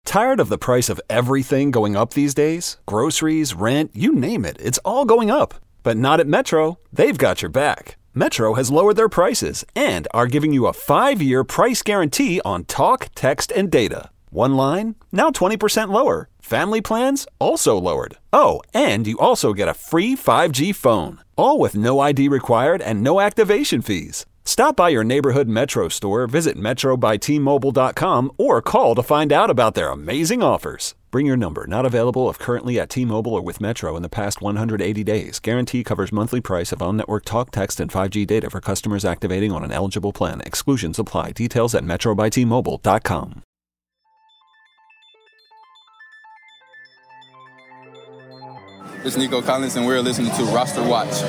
Tired of the price of everything going up these days? Groceries, rent, you name it, it's all going up. But not at Metro. They've got your back. Metro has lowered their prices and are giving you a 5-year price guarantee on talk, text, and data. One line, now 20% lower. Family plans, also lowered. Oh, and you also get a free 5G phone. All with no ID required and no activation fees. Stop by your neighborhood Metro store, visit metrobytmobile.com, or call to find out about their amazing offers. Bring your number. Not available if currently at T-Mobile or with Metro in the past 180 days. Guarantee covers monthly price of on-network talk, text, and 5G data for customers activating on an eligible plan. Exclusions apply. Details at metrobytmobile.com. This is Nico Collins, and we're listening to Roster Watch.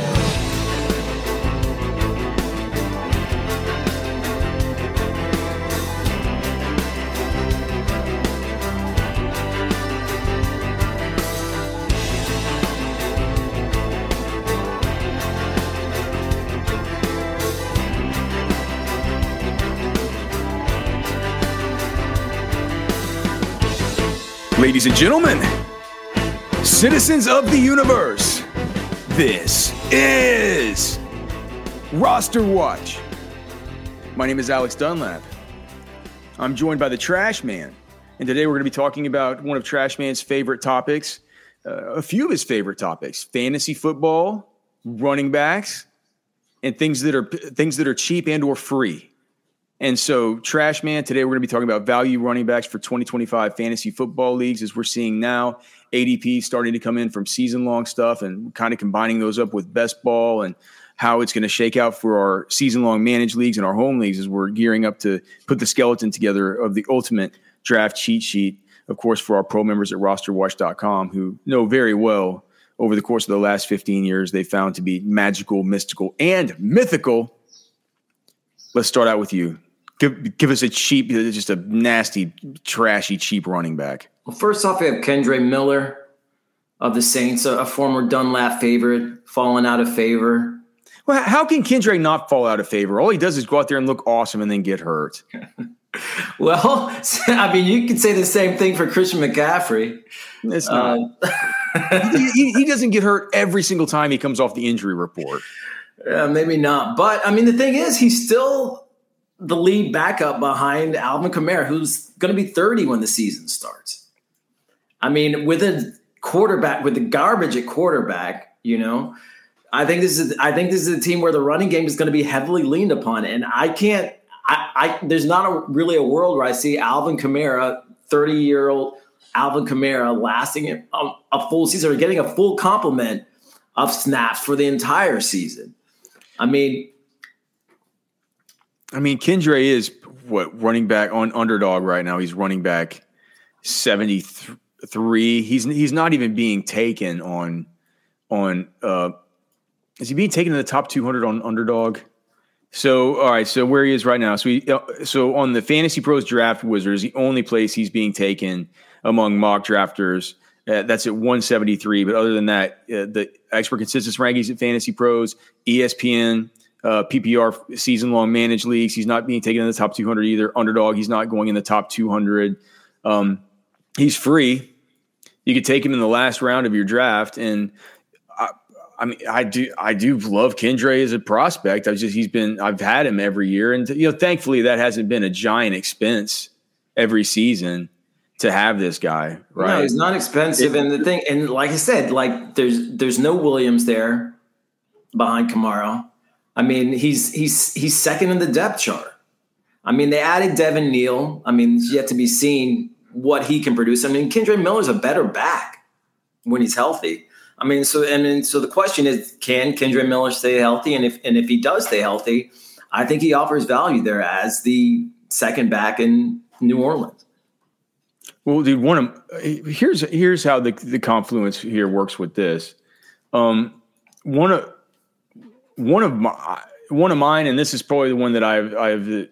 Ladies and gentlemen, citizens of the universe, this is Roster Watch. My name is Alex Dunlap. I'm joined by the Trash Man, and today we're going to be talking about one of Trash Man's favorite topics, a few of his favorite topics: fantasy football, running backs, and things that are cheap and or free. And so, Trash Man, today we're going to be talking about value running backs for 2025 fantasy football leagues, as we're seeing now. ADP starting to come in from season-long stuff and kind of combining those up with best ball and how it's going to shake out for our season-long managed leagues and our home leagues as we're gearing up to put the skeleton together of the ultimate draft cheat sheet, of course, for our pro members at rosterwatch.com, who know very well over the course of the last 15 years they found to be magical, mystical, and mythical. Let's start out with you. Give us a cheap, just a nasty, trashy, cheap running back. Well, first off, we have Kendre Miller of the Saints, a former Dunlap favorite, fallen out of favor. Well, how can Kendre not fall out of favor? All he does is go out there and look awesome and then get hurt. Well, I mean, you could say the same thing for Christian McCaffrey. It's not. He doesn't get hurt every single time he comes off the injury report. Maybe not. But, I mean, the thing is, he's still the lead backup behind Alvin Kamara, who's going to be 30 when the season starts. I mean, with a quarterback, with the garbage at quarterback, you know, I think this is a team where the running game is going to be heavily leaned upon. And there's not really a world where I see Alvin Kamara, 30-year-old Alvin Kamara, lasting a full season or getting a full complement of snaps for the entire season. I mean, Kendre is running back on underdog right now. He's running back 73. He's not even being taken on is he being taken in the top 200 on underdog? So, all right. So where he is right now. So on the Fantasy Pros Draft Wizards, the only place he's being taken among mock drafters, that's at 173. But other than that, the expert consensus rankings at Fantasy Pros, ESPN, PPR season-long managed leagues, he's not being taken in the top 200 either. Underdog, he's not going in the top 200. He's free. You could take him in the last round of your draft, and I do love Kendre as a prospect. I've had him every year, and thankfully that hasn't been a giant expense every season to have this guy. Right? No, he's not expensive, and the thing, and like I said, like there's no Williams there behind Kamara. I mean, he's second in the depth chart. I mean, they added Devin Neal. I mean, it's yet to be seen what he can produce. I mean, Kendre Miller's a better back when he's healthy. I mean, so the question is, can Kendre Miller stay healthy? And if he does stay healthy, I think he offers value there as the second back in New Orleans. Well, dude, here's how the confluence here works with this. One of mine, and this is probably the one that I've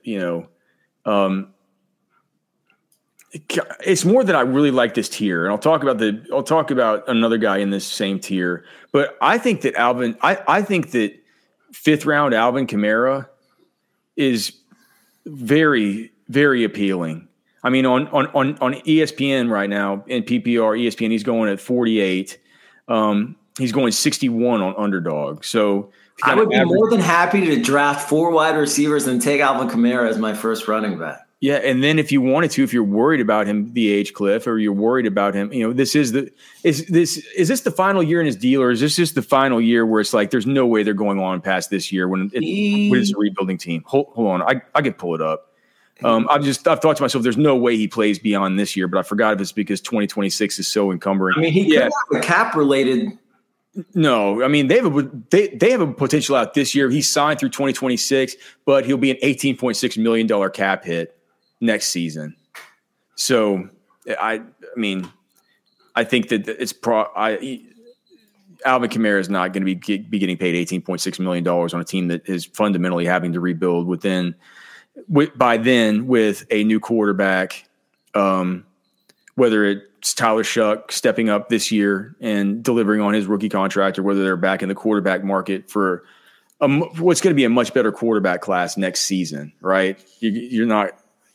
it's more that I really like this tier, and I'll talk about another guy in this same tier. But I think that I think that 5th round Alvin Kamara is very, very appealing. I mean, on ESPN right now, in PPR, ESPN, he's going at 48. He's going 61 on underdog. So I would be more than happy to draft 4 wide receivers and take Alvin Kamara as my first running back. Yeah, and then if you wanted to, if you're worried about him, the age cliff, or you're worried about him, is this the final year in his deal, or is this just the final year where it's like there's no way they're going on past this year when it's a rebuilding team? Hold on, I can pull it up. I've thought to myself, there's no way he plays beyond this year, but I forgot if it's because 2026 is so encumbering. I mean, he could have a cap related. No, I mean they have a potential out this year. He's signed through 2026, but he'll be an $18.6 million cap hit next season. So I mean, I think that it's Alvin Kamara is not going to be getting paid $18.6 million on a team that is fundamentally having to rebuild by then with a new quarterback, whether it's Tyler Shuck stepping up this year and delivering on his rookie contract, or whether they're back in the quarterback market for what's going to be a much better quarterback class next season, right? You're not,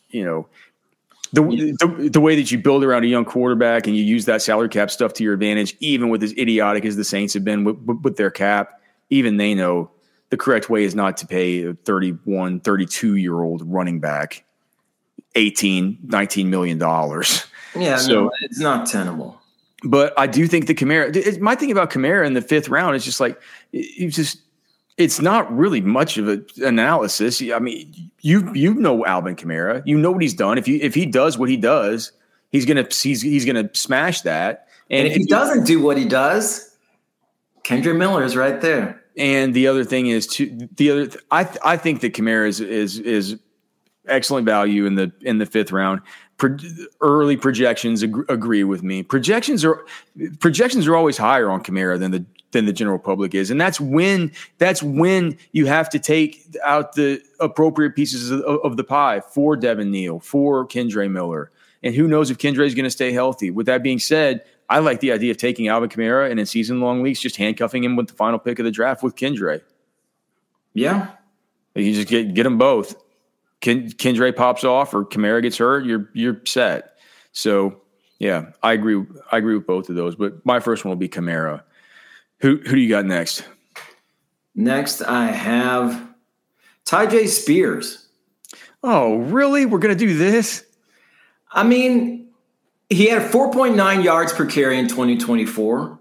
the way that you build around a young quarterback and you use that salary cap stuff to your advantage, even with as idiotic as the Saints have been with their cap, even they know the correct way is not to pay a 31, 32-year-old running back $18-19 million. Yeah, so it's not tenable. But I do think my thing about Kamara in the 5th round is just like, it's not really much of an analysis. I mean, you know Alvin Kamara, you know what he's done. If he does what he does, he's gonna smash that. And if he doesn't do what he does, Kendre Miller is right there. And the other thing is I think that Kamara is excellent value in the 5th round. Early projections agree with me. Projections are always higher on Kamara than the general public is, and that's when you have to take out the appropriate pieces of the pie for Devin Neal, for Kendre Miller, and who knows if Kendre is going to stay healthy. With that being said, I like the idea of taking Alvin Kamara and in season-long leagues just handcuffing him with the final pick of the draft with Kendre. Yeah, you just get them both. Kendre pops off or Kamara gets hurt, you're set. So yeah, I agree with both of those. But my first one will be Kamara. Who do you got next? Next, I have Tyjae Spears. Oh, really? We're gonna do this? I mean, he had 4.9 yards per carry in 2024.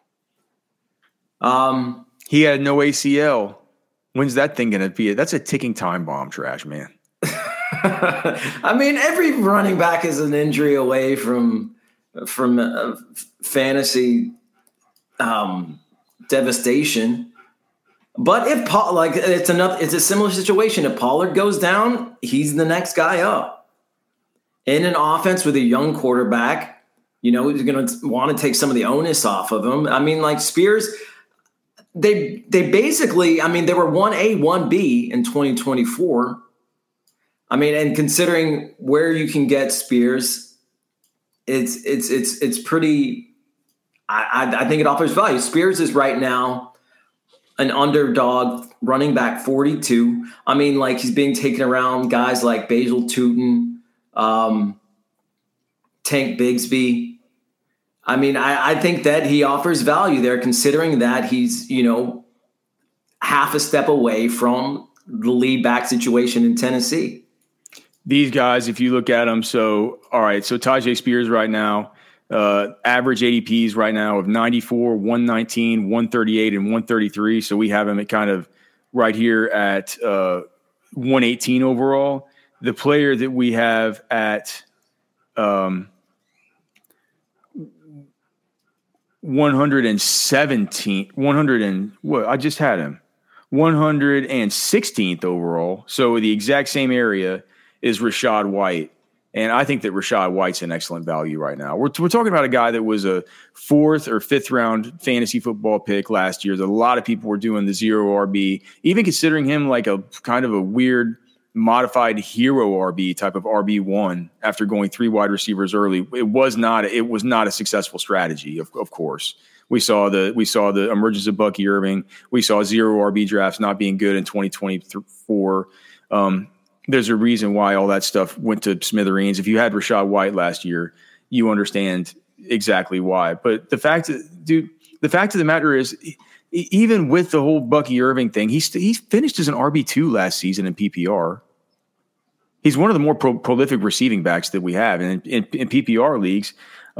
He had no ACL. When's that thing gonna be? That's a ticking time bomb, trash man. I mean, every running back is an injury away from fantasy devastation. But if it's a similar situation. If Pollard goes down, he's the next guy up. In an offense with a young quarterback, he's going to want to take some of the onus off of him. I mean, like Spears, they basically, I mean, they were 1A, 1B in 2024. I mean, and considering where you can get Spears, it's pretty. I think it offers value. Spears is right now an underdog running back 42. I mean, like he's being taken around guys like Basil Tootin, Tank Bigsby. I mean, I think that he offers value there, considering that he's half a step away from the lead back situation in Tennessee. These guys, if you look at them, so Tyjae Spears right now, average ADPs right now of 94, 119, 138, and 133. So we have him at kind of right here at 118 overall. The player that we have at 116th overall. So the exact same area is Rachaad White. And I think that Rachaad White's an excellent value right now. We're talking about a guy that was a 4th or 5th round fantasy football pick last year. That a lot of people were doing the 0 RB, even considering him like a kind of a weird modified hero RB type of RB1 after going 3 wide receivers early. It was not a successful strategy. Of course, we saw the emergence of Bucky Irving. We saw 0 RB drafts not being good in 2024. there's a reason why all that stuff went to smithereens. If you had Rachaad White last year, you understand exactly why. But the fact of the matter is, even with the whole Bucky Irving thing, he finished as an RB2 last season in PPR. He's one of the more prolific receiving backs that we have in PPR leagues.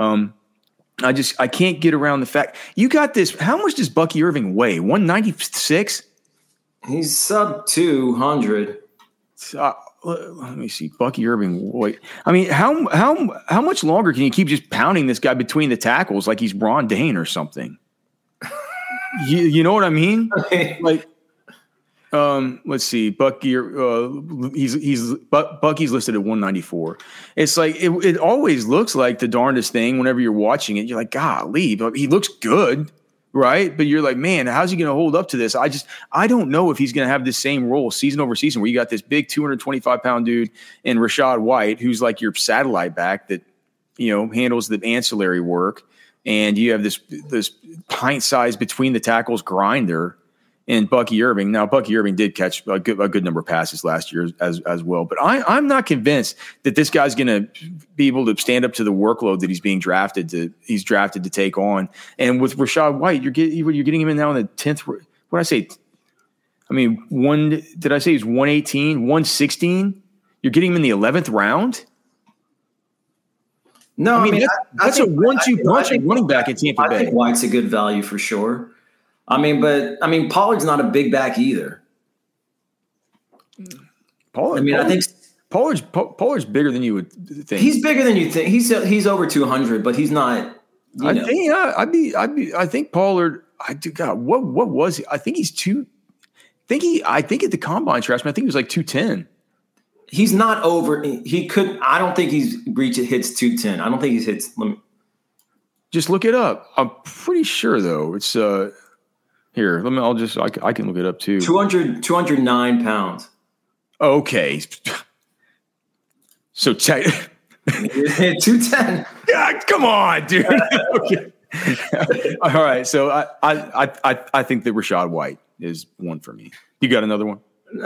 I can't get around the fact you got this. How much does Bucky Irving weigh? 196? He's sub 200. Let me see. Bucky Irving. Wait. I mean, how much longer can you keep just pounding this guy between the tackles like he's Ron Dane or something? you know what I mean? Like, let's see. Bucky. Bucky's listed at 194. It's like it always looks like the darndest thing whenever you're watching it. You're like, golly, but he looks good. Right. But you're like, man, how's he going to hold up to this? I don't know if he's going to have this same role season over season where you got this big 225-pound dude and Rachaad White, who's like your satellite back that, handles the ancillary work. And you have this pint size between the tackles grinder and Bucky Irving. Now, Bucky Irving did catch a good number of passes last year as well. But I'm not convinced that this guy's going to be able to stand up to the workload that he's drafted to take on. And with Rachaad White, you're getting him in now in the 10th. What did I say? I mean, did I say he's 118, 116? You're getting him in the 11th round? No, I mean that's a 1-2 punch running back in Tampa Bay. I think White's a good value for sure. But Pollard's not a big back either. I think Pollard's bigger than you would think. He's bigger than you think. He's over 200, but he's not. I think Pollard. God, what was he? I think he's two. I think at the combine trash, I think he was like 210. He's not over. He could. I don't think hits 210. I don't think he's hits. Just look it up. I'm pretty sure though. It's here. I can look it up too. 209 pounds. Okay. So 210. God, come on, dude. Okay. All right. So I think that Rachaad White is one for me. You got another one? No.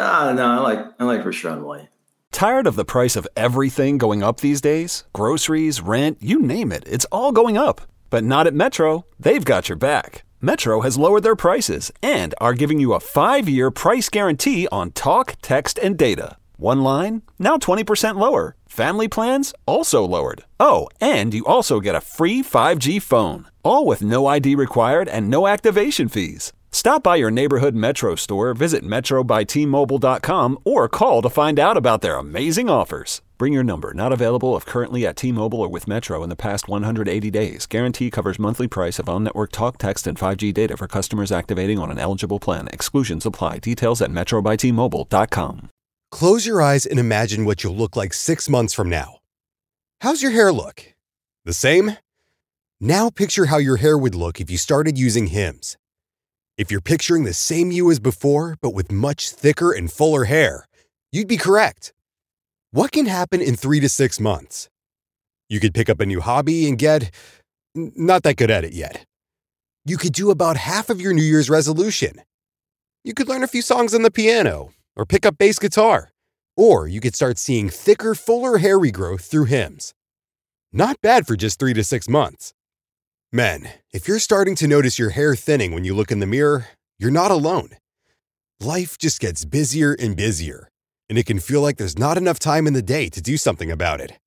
I like Rachaad White. Tired of the price of everything going up these days? Groceries, rent, you name it. It's all going up. But not at Metro. They've got your back. Metro has lowered their prices and are giving you a 5-year price guarantee on talk, text, and data. One line, now 20% lower. Family plans, also lowered. Oh, and you also get a free 5G phone. All with no ID required and no activation fees. Stop by your neighborhood Metro store, visit metrobytmobile.com, or call to find out about their amazing offers. Bring your number. Not available if currently at T-Mobile or with Metro in the past 180 days. Guarantee covers monthly price of on-network talk, text, and 5G data for customers activating on an eligible plan. Exclusions apply. Details at metrobytmobile.com. Close your eyes and imagine what you'll look like 6 months from now. How's your hair look? The same? Now picture how your hair would look if you started using Hims. If you're picturing the same you as before, but with much thicker and fuller hair, you'd be correct. What can happen in 3 to 6 months? You could pick up a new hobby and get not that good at it yet. You could do about half of your New Year's resolution. You could learn a few songs on the piano or pick up bass guitar. Or you could start seeing thicker, fuller hair regrowth through Hims. Not bad for just 3 to 6 months. Men, if you're starting to notice your hair thinning when you look in the mirror, you're not alone. Life just gets busier and busier, and it can feel like there's not enough time in the day to do something about it.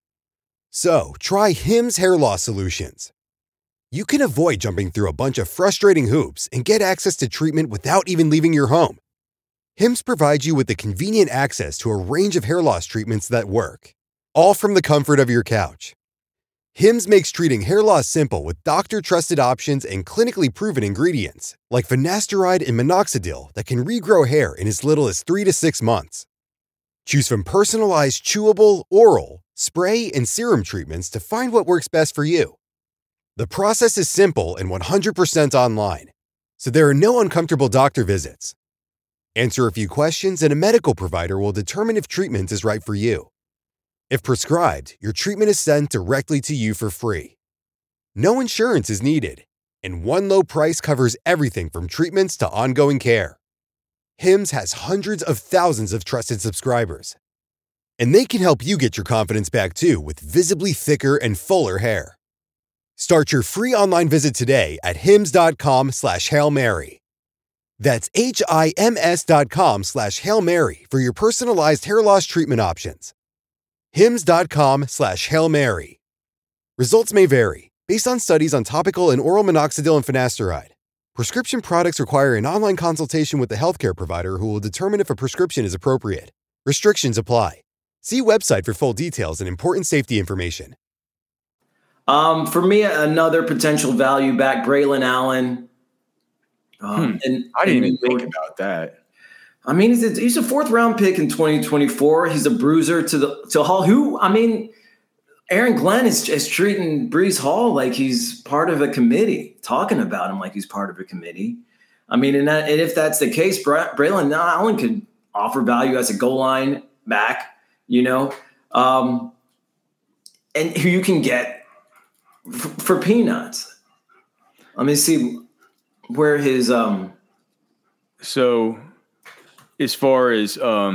So, try Hims Hair Loss Solutions. You can avoid jumping through a bunch of frustrating hoops and get access to treatment without even leaving your home. Hims provides you with the convenient access to a range of hair loss treatments that work, all from the comfort of your couch. Hims makes treating hair loss simple with doctor-trusted options and clinically proven ingredients, like finasteride and minoxidil that can regrow hair in as little as 3 to 6 months. Choose from personalized chewable, oral, spray, and serum treatments to find what works best for you. The process is simple and 100% online, so there are no uncomfortable doctor visits. Answer a few questions and a medical provider will determine if treatment is right for you. If prescribed, your treatment is sent directly to you for free. No insurance is needed, and one low price covers everything from treatments to ongoing care. Hims has hundreds of thousands of trusted subscribers. And they can help you get your confidence back too with visibly thicker and fuller hair. Start your free online visit today at hims.com/Hail Mary. That's HIMS.com/Hail Mary for your personalized hair loss treatment options. hims.com/Hail Mary. Results may vary based on studies on topical and oral minoxidil and finasteride. Prescription products require an online consultation with the healthcare provider who will determine if a prescription is appropriate. Restrictions apply. See website for full details and important safety information. For me, another potential value back, Braylon Allen. And I didn't even think about that. I mean, he's a 4th-round pick in 2024. He's a bruiser to Hall. Aaron Glenn is treating Breece Hall like he's part of a committee, talking about him like he's part of a committee. I mean, and if that's the case, Braylon Allen could offer value as a goal line back, and who you can get for peanuts. Let me see where his So as far as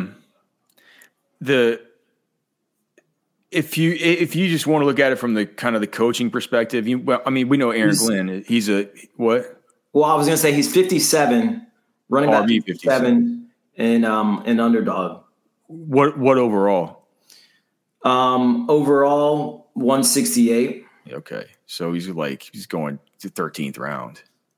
if you just want to look at it from the kind of the coaching perspective, we know Aaron Glenn. He's a what? Well, I was going to say he's 57, running back 57, and underdog. What overall? Overall 168. Okay, so he's going to 13th round,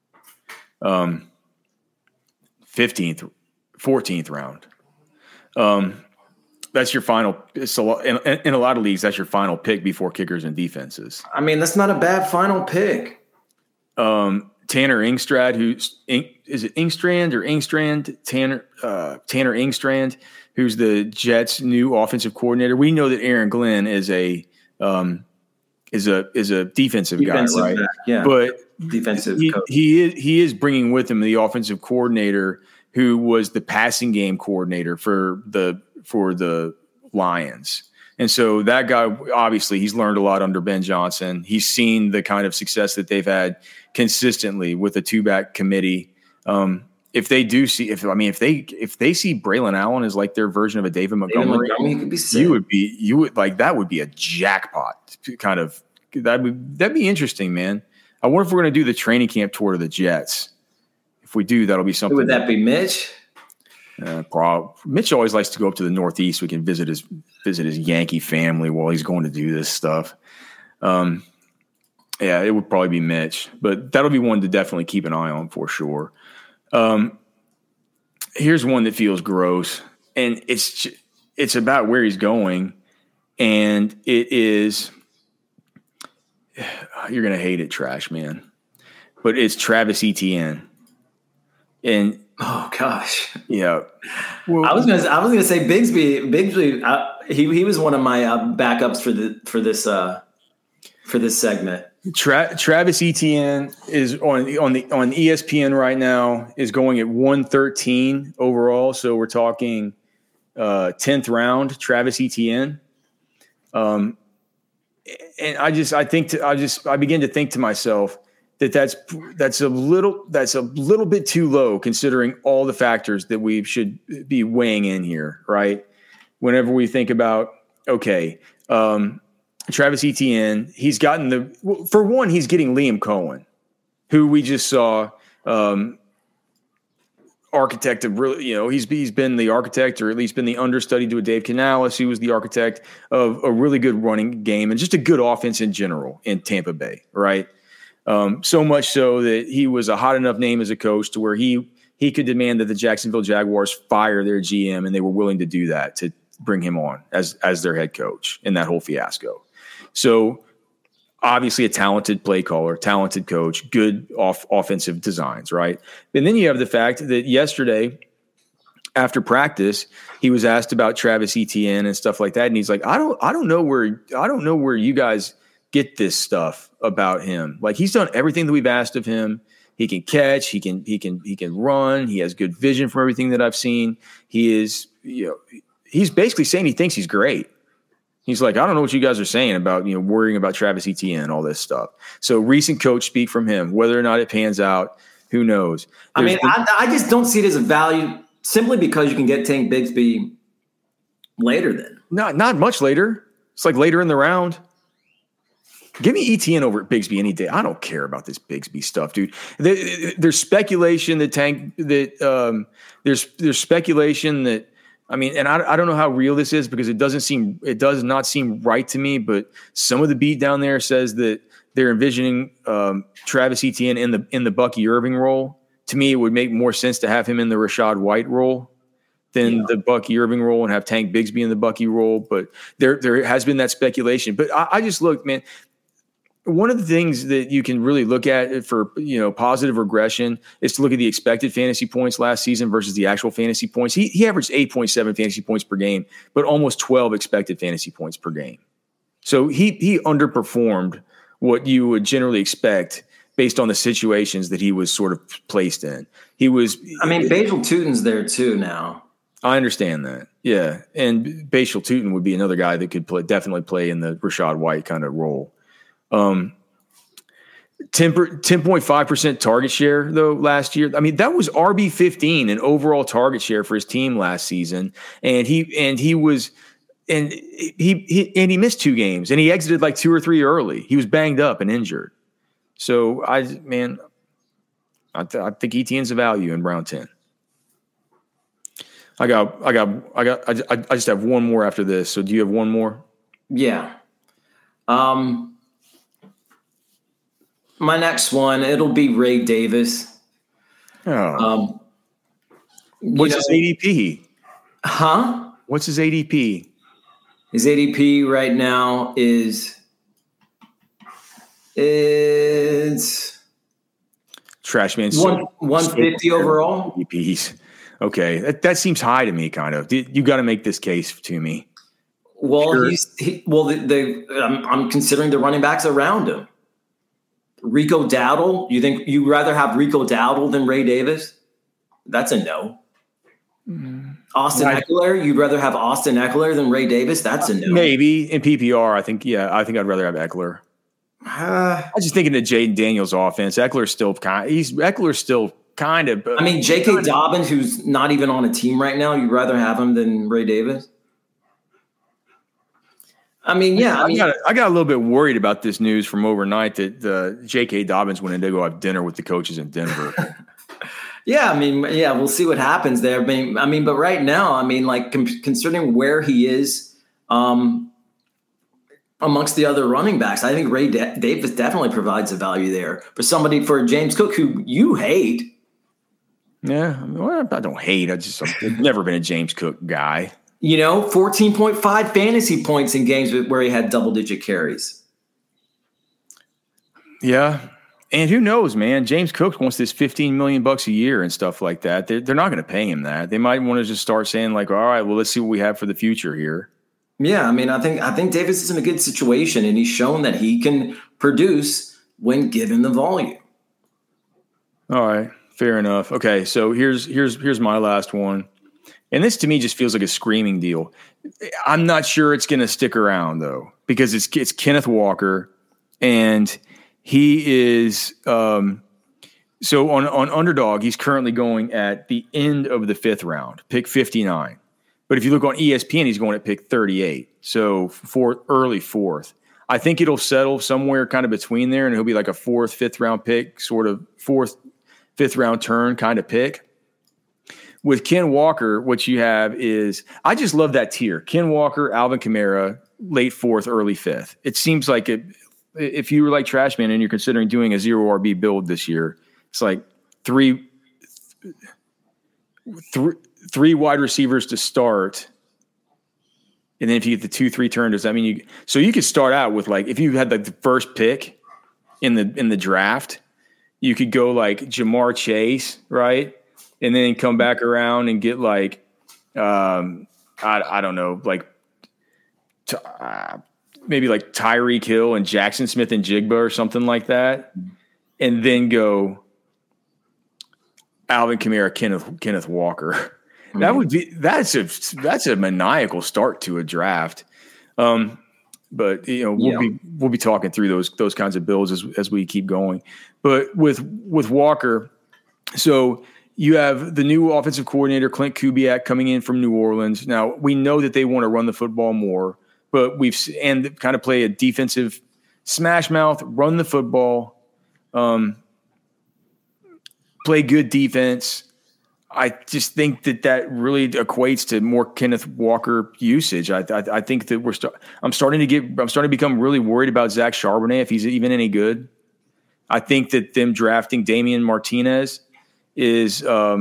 15th, 14th round. That's your final. It's in a lot of leagues, that's your final pick before kickers and defenses. I mean, that's not a bad final pick. Tanner Engstrand, is it Engstrand or Engstrand? Tanner Engstrand, who's the Jets' new offensive coordinator. We know that Aaron Glenn is a defensive guy, right? Back, yeah, but defensive coach. He is bringing with him the offensive coordinator who was the passing game coordinator for the Lions. And so that guy, obviously, he's learned a lot under Ben Johnson. He's seen the kind of success that they've had consistently with a 2-back committee. If they see Braylon Allen as like their version of a David Montgomery, could be sick. that would be a jackpot kind of. That'd be interesting, man. I wonder if we're going to do the training camp tour to the Jets. If we do, that'll be something. Would that be Mitch? Mitch always likes to go up to the Northeast. We can visit his Yankee family while he's going to do this stuff. Yeah, it would probably be Mitch, but that'll be one to definitely keep an eye on for sure. Here's one that feels gross, and it's about where he's going, and it is. You're gonna hate it, Trash Man, but it's Travis Etienne, and. Oh gosh, yeah. Well, I was gonna say Bigsby. He was one of my backups for this segment. Travis Etienne is on ESPN right now is going at 113 overall. So we're talking 10th round Travis Etienne. And I begin to think to myself. That's a little bit too low considering all the factors that we should be weighing in here, right? Whenever we think about, Travis Etienne, he's getting Liam Cohen, who we just saw architect of really, he's been the architect or at least been the understudy to a Dave Canales, who was the architect of a really good running game and just a good offense in general in Tampa Bay, right? So much so that he was a hot enough name as a coach to where he could demand that the Jacksonville Jaguars fire their GM, and they were willing to do that to bring him on as their head coach in that whole fiasco. So obviously a talented play caller, talented coach, good offensive designs, right? And then you have the fact that yesterday after practice, he was asked about Travis Etienne and stuff like that, and he's like, I don't know where you guys get this stuff about him. Like, he's done everything that we've asked of him. He can catch, he can run. He has good vision from everything that I've seen. He is, he's basically saying he thinks he's great. He's like, I don't know what you guys are saying about, worrying about Travis Etienne, all this stuff. So recent coach speak from him, whether or not it pans out, who knows? I just don't see it as a value simply because you can get Tank Bigsby later then. Not much later. It's like later in the round. Give me ETN over at Bigsby any day. I don't care about this Bigsby stuff, dude. There's speculation there's speculation that, I mean, and I don't know how real this is because it does not seem right to me, but some of the beat down there says that they're envisioning Travis Etienne in the Bucky Irving role. To me, it would make more sense to have him in the Rachaad White role than the Bucky Irving role and have Tank Bigsby in the Bucky role. But there has been that speculation. But I just look, man. One of the things that you can really look at for, positive regression is to look at the expected fantasy points last season versus the actual fantasy points. He averaged 8.7 fantasy points per game, but almost 12 expected fantasy points per game. So he underperformed what you would generally expect based on the situations that he was sort of placed in. Basil Tutin's there too now. I understand that. Yeah. And Basil Tutin would be another guy that could definitely play in the Rachaad White kind of role. 10.5% target share though last year. I mean, that was RB15 in overall target share for his team last season. And he missed 2 games and he exited like 2 or 3 early. He was banged up and injured. So I think ETN's a value in round 10. I just have one more after this. So do you have one more? Yeah. My next one, it'll be Ray Davis. Oh. What's his ADP? Huh? What's his ADP? His ADP right now is Trashman 150 overall. ADPs. Okay, that seems high to me. Kind of. You got to make this case to me. Well, I'm considering the running backs around him. Rico Dowdle, you think you'd rather have Rico Dowdle than Ray Davis? That's a no. Austin Eckler, you'd rather have Austin Eckler than Ray Davis? That's a no. Maybe in PPR, I think I'd rather have Eckler. I was just thinking of Jaden Daniels' offense. Eckler's still kind of. I mean, J.K. Dobbins, who's not even on a team right now, you'd rather have him than Ray Davis? I got a little bit worried about this news from overnight that J.K. Dobbins went in to go have dinner with the coaches in Denver. We'll see what happens there. But right now, considering where he is amongst the other running backs, I think Ray Davis definitely provides a value there for James Cook, who you hate. Yeah, I don't hate. I've never been a James Cook guy. 14.5 fantasy points in games where he had double-digit carries. Yeah. And who knows, man? James Cook wants this $15 million a year and stuff like that. They're not going to pay him that. They might want to just start saying like, all right, well, let's see what we have for the future here. Yeah. I think Davis is in a good situation and he's shown that he can produce when given the volume. All right. Fair enough. Okay. So here's my last one. And this to me just feels like a screaming deal. I'm not sure it's going to stick around though, because it's Kenneth Walker, and he is so on Underdog. He's currently going at the end of the 5th round, pick 59. But if you look on ESPN, he's going at pick 38, so early 4th. I think it'll settle somewhere kind of between there, and he'll be like a 4th, 5th round pick, sort of 4th, 5th round turn kind of pick. With Ken Walker, what you have is, I just love that tier. Ken Walker, Alvin Kamara, late 4th, early 5th. It seems like if you were like Trashman and you're considering doing a 0 RB build this year, it's like three wide receivers to start. And then if you get the 2-3 turn, does that mean you could start out with, like, if you had like the first pick in the draft, you could go like Jamar Chase, right? And then come back around and get like, I don't know, like maybe like Tyreek Hill and Jackson Smith and Jigba or something like that. And then go Alvin Kamara, Kenneth Walker. Mm-hmm. That's a maniacal start to a draft. But we'll be talking through those kinds of builds as we keep going. But with Walker, so You have the new offensive coordinator, Clint Kubiak, coming in from New Orleans. Now, we know that they want to run the football more, but and kind of play a defensive smash mouth, run the football, play good defense. I just think that really equates to more Kenneth Walker usage. I think that I'm starting to become really worried about Zach Charbonnet, if he's even any good. I think that them drafting Damian Martinez is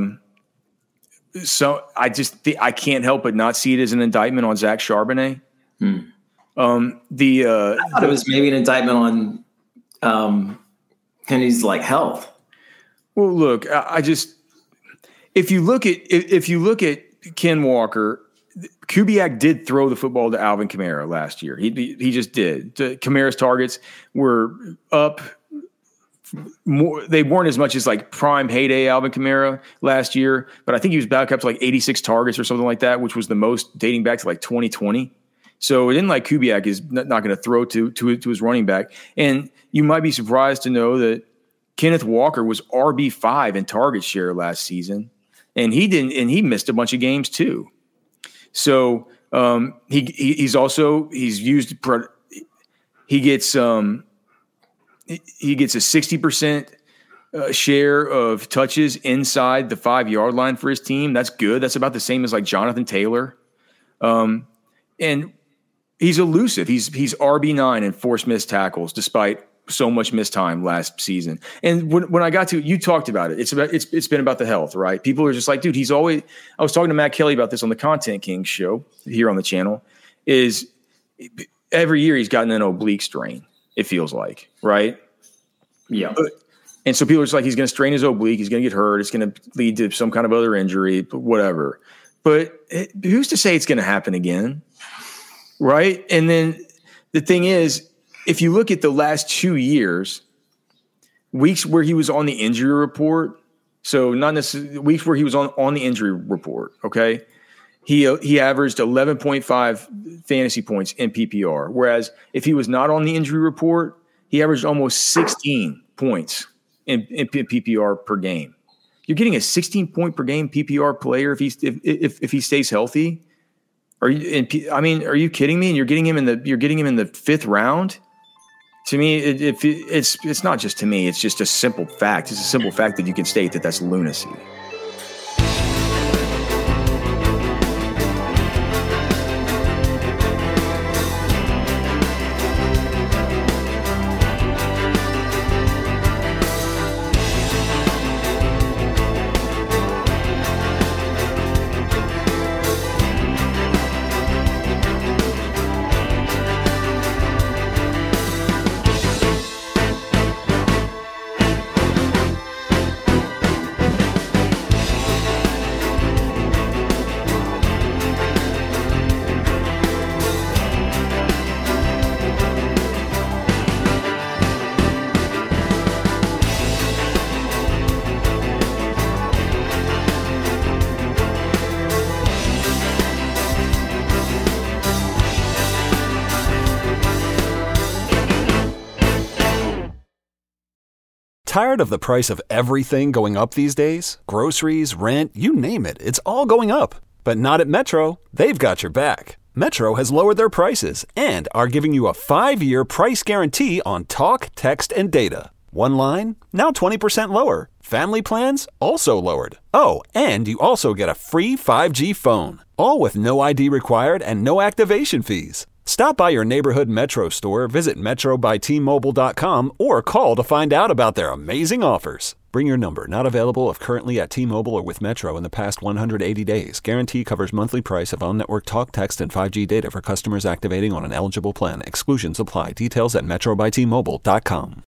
so I can't help but not see it as an indictment on Zach Charbonnet. I thought it was maybe an indictment on Kenny's health. Well, look, if you look at Ken Walker, Kubiak did throw the football to Alvin Kamara last year. He just did. Kamara's targets were up more. They weren't as much as prime heyday Alvin Kamara last year, but I think he was back up to 86 targets or something like that, which was the most dating back to 2020. So it isn't like Kubiak is not going to throw to his running back. And you might be surprised to know that Kenneth Walker was RB5 in target share last season, and he missed a bunch of games too. So he gets a 60% share of touches inside the 5-yard line for his team. That's good. That's about the same as Jonathan Taylor. And he's elusive. He's RB9 in forced missed tackles, despite so much missed time last season. And when I got to, you talked about it. It's been about the health, right? People are just dude, he's always. I was talking to Matt Kelly about this on the Content Kings show here on the channel. Is every year he's gotten an oblique strain. It feels like, right? Yeah. And so people are just he's going to strain his oblique. He's going to get hurt. It's going to lead to some kind of other injury, whatever. But who's to say it's going to happen again? Right. And then the thing is, if you look at the last 2 years, weeks where he was on the injury report, so not necessarily weeks where he was on the injury report, okay, he averaged 11.5 fantasy points in PPR, whereas if he was not on the injury report, he averaged almost 16 points in PPR per game. You're getting a 16-point per game PPR player if he stays healthy. Are you kidding me? And you're getting him in the fifth round. To me, it's not just to me. It's just a simple fact. It's a simple fact that you can state that that's lunacy. Tired of the price of everything going up these days? Groceries, rent, you name it, it's all going up. But not at Metro. They've got your back. Metro has lowered their prices and are giving you a 5-year price guarantee on talk, text, and data. One line, now 20% lower. Family plans, also lowered. Oh, and you also get a free 5G phone. All with no ID required and no activation fees. Stop by your neighborhood Metro store, visit metrobyti.T-Mobile.com, or call to find out about their amazing offers. Bring your number, not available if currently at T-Mobile or with Metro in the past 180 days. Guarantee covers monthly price of on-network talk, text, and 5G data for customers activating on an eligible plan. Exclusions apply. Details at metrobyti.T-Mobile.com.